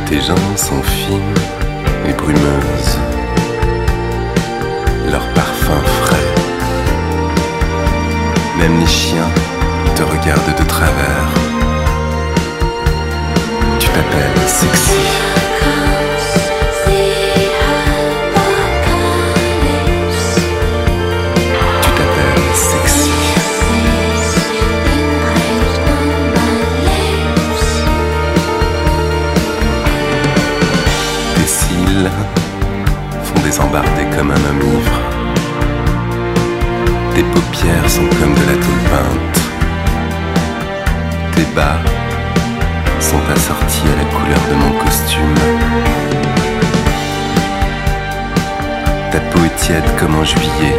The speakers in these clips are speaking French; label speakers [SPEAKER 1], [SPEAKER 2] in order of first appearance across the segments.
[SPEAKER 1] Tes jambes sont fines et brumeuses, leur parfum frais. Même les chiens te regardent de travers. Tu t'appelles sexy. Tu t'appelles sexy. Tes cils font des embardés comme un homme ivre. Tes paupières sont comme de la tôle peinte. Tes bas sont assortis à la couleur de mon costume. Ta peau est tiède comme en juillet.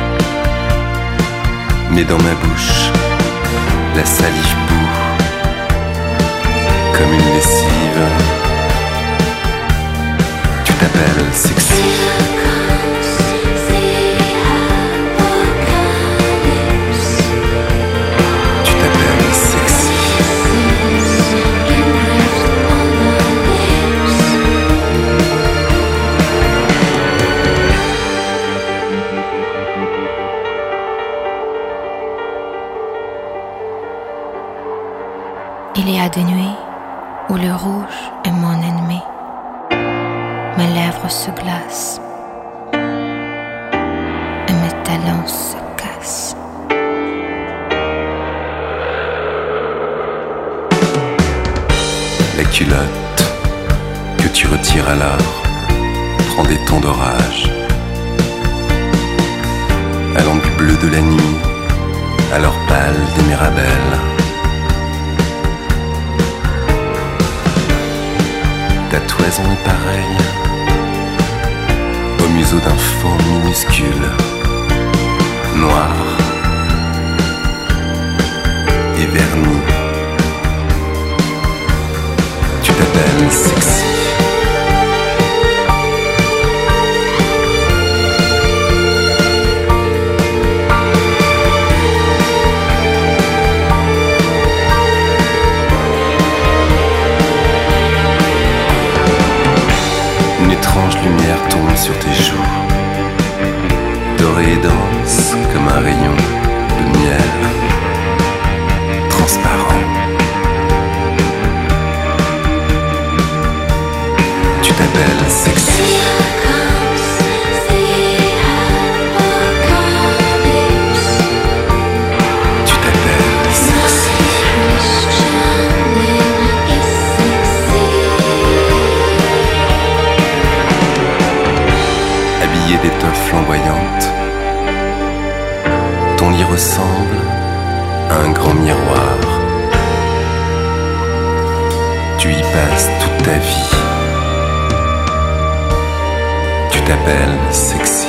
[SPEAKER 1] Mais dans ma bouche, la salive bout comme une lessive. Tu t'appelles sexy.
[SPEAKER 2] Il y a des nuits où le rouge est mon ennemi. Mes lèvres se glacent et mes talons se cassent.
[SPEAKER 1] La culotte que tu retires alors prend des tons d'orage, allant du bleu de la nuit à l'or pâle des mirabelles. Ta toison est pareille au museau d'un fauve minuscule, noir et verni. Tu t'appelles sexy. Une étrange lumière tombe sur tes joues, dorée et dense comme un rayon de miel, transparent. Tu t'appelles sexy. Tu t'appelles sexy. Habillé d'étoffes flamboyantes, ton lit ressemble à un grand miroir. Tu y passes toute ta vie. Tu t'appelles sexy.